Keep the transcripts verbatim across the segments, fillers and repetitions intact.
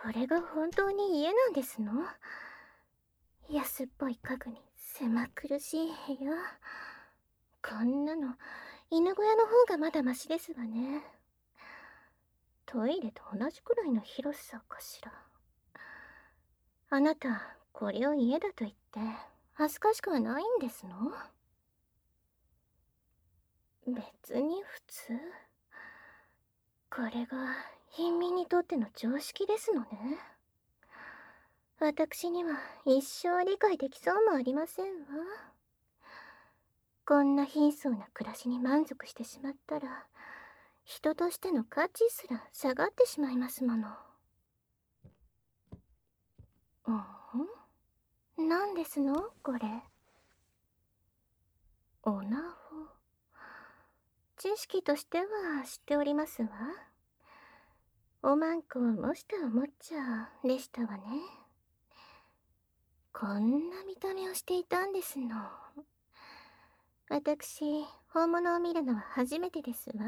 これが本当に家なんですの？安っぽい家具に狭苦しい部屋。こんなの犬小屋の方がまだマシですわね。トイレと同じくらいの広さかしら。あなた、これを家だと言って恥ずかしくはないんですの？別に普通。これが貧民にとっての常識ですのね。私には一生理解できそうもありませんわ。こんな貧相な暮らしに満足してしまったら、人としての価値すら下がってしまいますもの。うん？何ですのこれ。おなほ。知識としては知っておりますわ。おまんこを模したおもちゃでしたわね。こんな見た目をしていたんですの。私、本物を見るのは初めてですわ。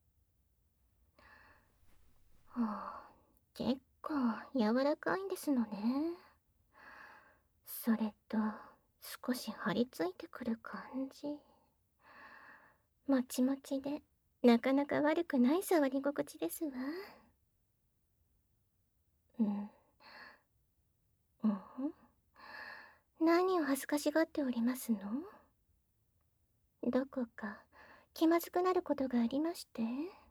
はあ、結構柔らかいんですのね。それと、少し張り付いてくる感じ。もちもちで、なかなか悪くない触り心地ですわ。うん。うん。何を恥ずかしがっておりますの？どこか気まずくなることがありまして？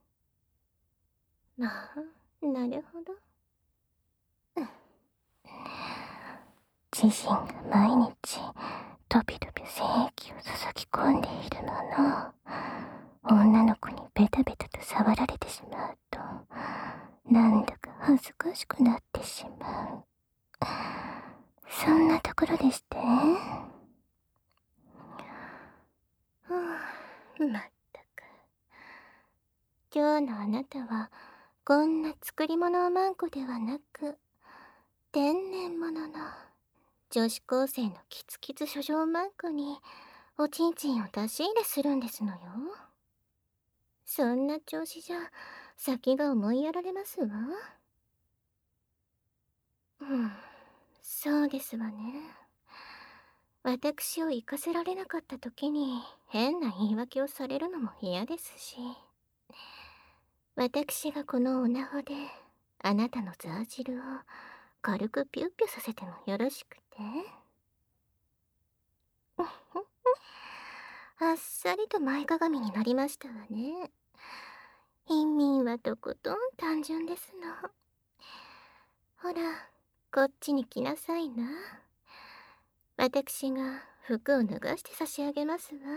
ああ、なるほど。自身が毎日とびとび精液を注ぎ込んでいるもの。女の子にベタベタと触られてしまうと、なんだか恥ずかしくなってしまう。そんなところでして。はあ、まったく。今日のあなたはこんな作り物おまんこではなく、天然物の女子高生のキツキツ処女まんこにおちんちんを出し入れするんですのよ。そんな調子じゃ先が思いやられますわ。うん、そうですわね。私を行かせられなかった時に変な言い訳をされるのも嫌ですし、私がこのおなほであなたのザージルを軽くピュッピュさせてもよろしくて。あっさりと前かがみになりましたわね。貧民はとことん単純ですの。ほら、こっちに来なさいな。私が服を脱がして差し上げますわ。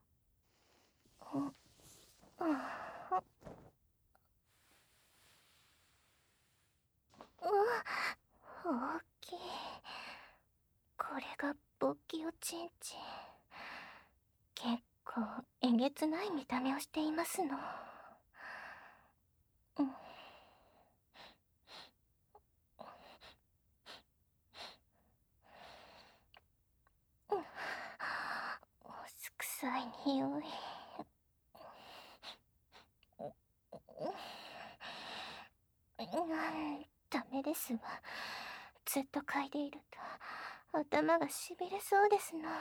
うわ、大きい。これが勃起おちんちん。結構えげつない見た目をしていますの。うん、すくさい匂い。ダメですわ。ずっと嗅いでいると頭がしびれそうですの。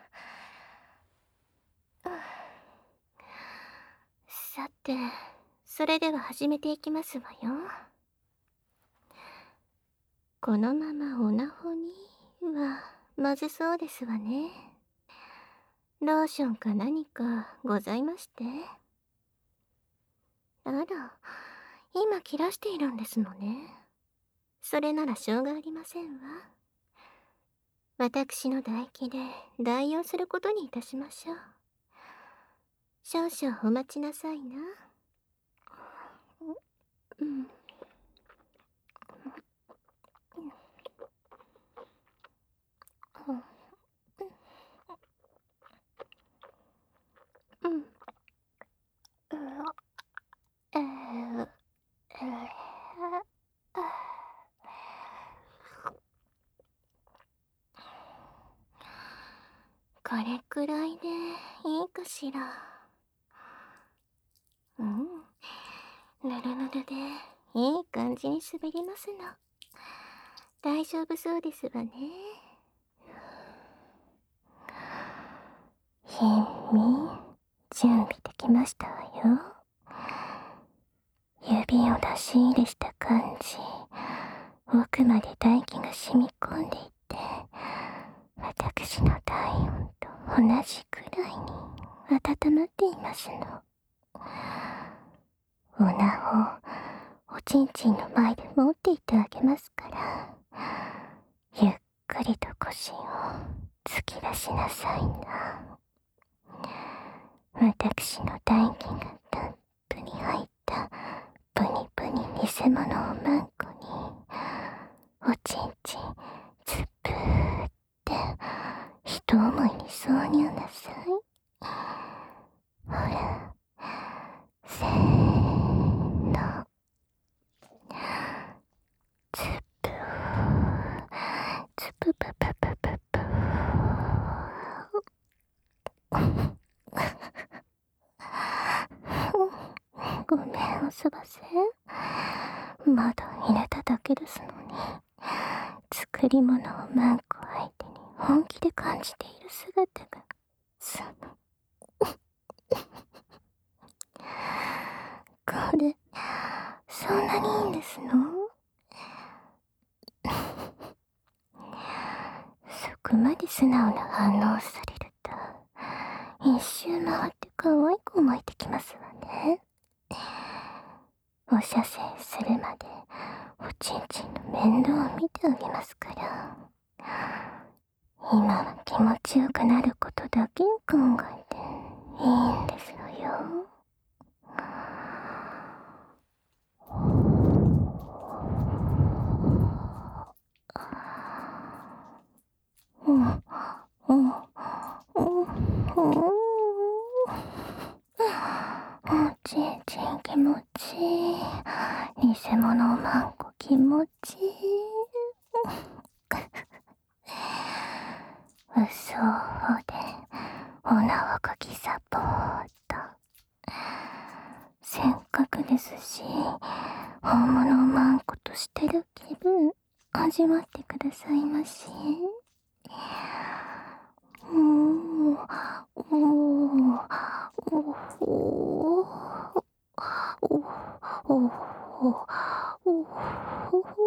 さて、それでは始めていきますわよ。このままオナホにはまずそうですわね。ローションか何かございまして？あら、今切らしているんですのね。それならしょうがありませんわ。私の唾液で代用することにいたしましょう。少々お待ちなさいな。うん。うん。えー、えー、これくらいでいいかしら。うん。ぬるぬるでいい感じに滑りますの。 大丈夫そうですわね。ひんみん、準備できましたわよ。指を出し入れした感じ、奥まで唾液が染み込んでいって、私の体温と同じくらいに温まっていますの。おなをおちんちんの前で持っていってあげますから、ゆっくりと腰を突き出しなさいな。私の唾液がたっぷり入ったプニプニ偽物をマンコにおちんちんつぶーって一思いに挿入なさい。ほら、せーの、つぶー、つぶぶぶぶぶぶー。ごめん、おすばせ。まだ入れただけですのに、作り物をマンコ相手に本気で感じている姿が、そのこれ、そんなにいいんですの？そこまで素直な反応されると、一周回って可愛く思えてきますわね。お射精するまでおちんちんの面倒を見てあげますから、今は気持ちよくなることだけを考えていいんですのよ。うん、うん、うん、うん。おちんちん気持ちいい。偽物マンコ気持ちいい。嘘でおなわかきサポート。せっかくですし、本物マンコとしてる気分味わってくださいまし。うーん、おー、おほー、おほほおほほ。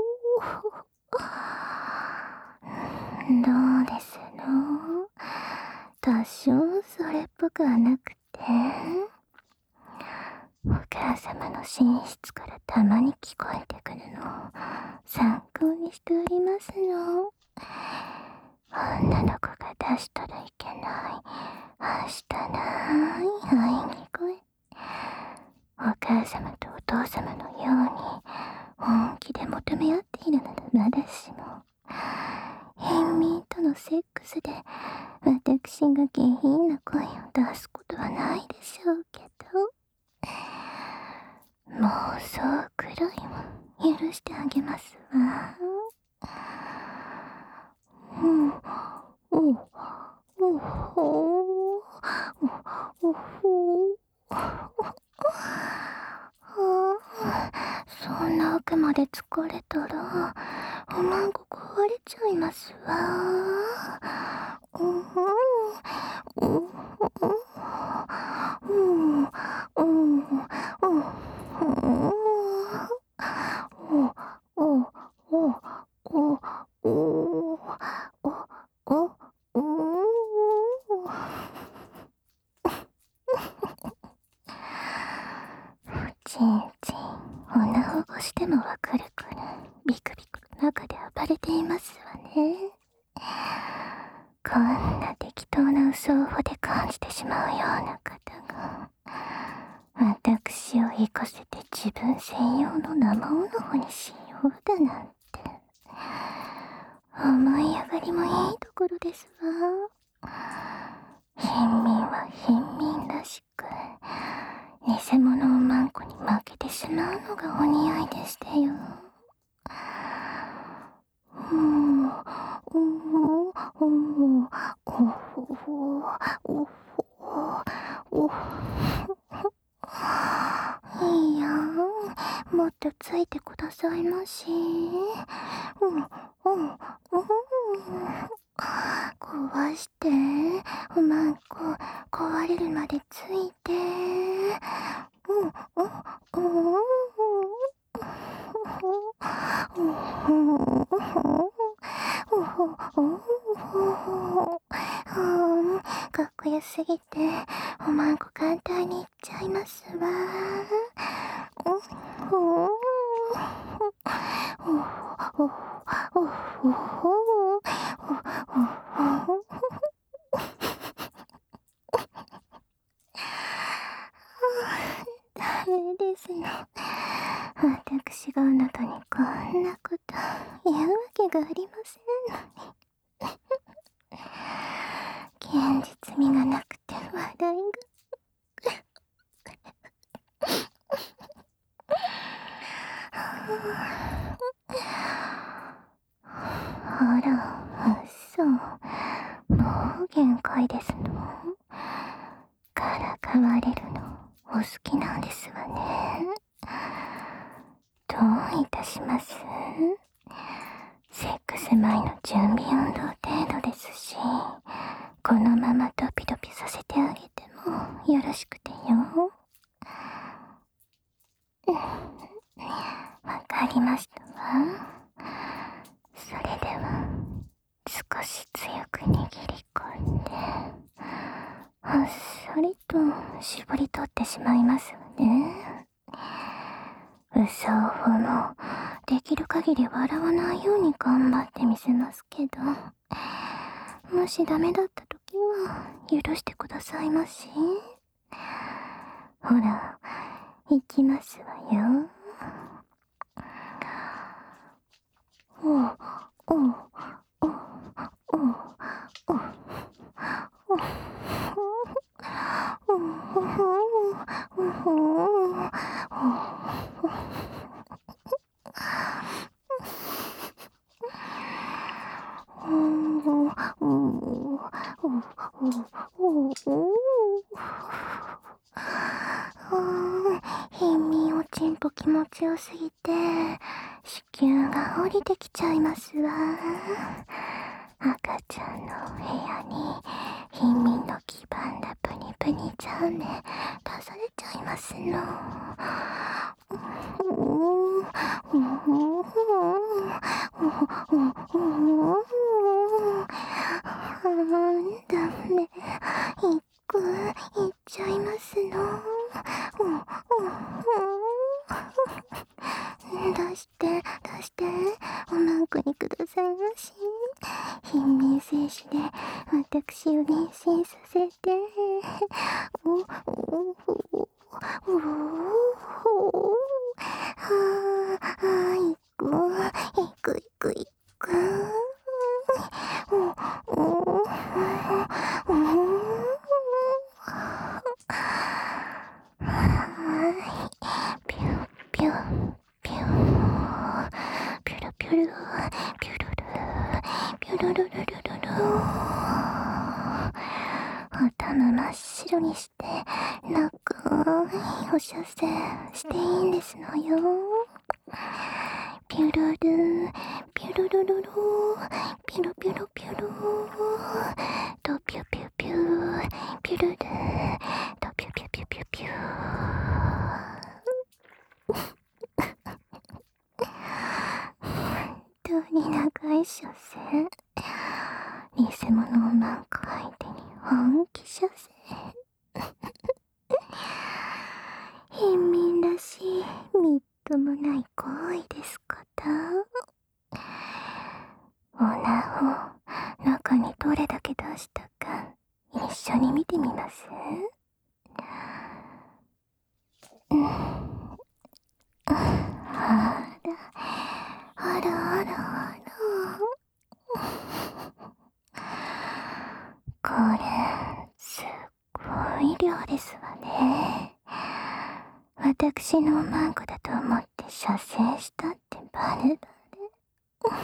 どうですの？多少それっぽくはなくて、お母様の寝室からたまに聞こえてくるのを参考にしておりますの。女の子が出したらいけないはしたない演技声。お母様とお父様のように本気で求め合っているならまだしも、貧民とのセックスで私が下品な声を出すことはないでしょうけど、妄想くらいは許してあげますわ。うん、お、おほお、おほそんな奥まで疲れたらおまんこ壊れちゃいますわ。うん、うん、うん、うん、うん、うん、お、お、お、お、お、お、お、ちんちん、おなほしてもわかるから、ビクビク中で暴れていますわね。こんな適当な嘘をほで感じてしまうような方が、私を生かせて自分専用の生おのほにしようだなんて、思い上がりもいいところですわ。貧民は貧民らしく、偽物をマンコに負けてしまうのがお似合いでしたよ。うん、うん、うん、うん、おほほ、おほ、おほ。いいやん、ももっとついてくださいまし。うん、うん、うん。壊して、おまんこ、壊れるまでついて。うん、うん、うん。かっこよすぎておまんこ簡単にいっちゃいますわ。ダメですの。私があなたにこんなこと言うわけがありませんのに。現実味がなくて笑いが。あら、嘘。もう限界ですの。からかわれるのお好きなんですわね。どういたします？セックス前の準備運動程度ですし、このままドピドピさせてあげてもよろしくてよ。わかりましたわ。それでは少し強く握り込んで、あっさりと絞り取ってしまいますわね。嘘をほもできる限り笑わないように頑張ってみせますけど、もしダメだった時は許してくださいまし。ほら、行きますわよ。おう、おう、おう、おう、おう、おう、おう、貧民おちんぽ気持ちよすぎて子宮が降りてきちゃいますわ。赤ちゃんのお部屋に貧民の黄ばんだプニプニちゃんね出されちゃいますの。ダメ、いくいっちゃいますの。出して出しておまんこにくださいまし。貧民精子で私を妊娠させて。おおおおおああいくいくいくいく。おおおピュピュピュピュルピュルピュルルピュルルルルルル。頭真っ白にして長いお射精していいんですのよ。ピュルルピュルルルルピュルピュルピュルとピュピュピュピュルルとピュピュピュピュピュ。本当に長い射精。偽物をマンコ相手に本気射精。貧民らしいみっともない行為ですこと。おなを中にどれだけ出したか一緒に見てみます？うん、あらあらあらあら。これすっごい量ですわね。私のおまんこだと思って射精したってバレバレ。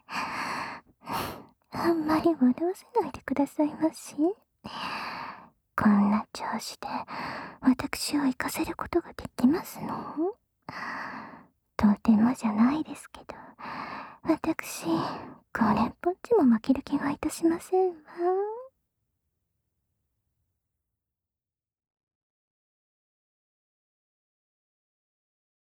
あんまり笑わせないでくださいまし。 こんな調子で私を行かせることができますの？とてもじゃないですけど、私、これっぽっちも負ける気がいたしませんわ。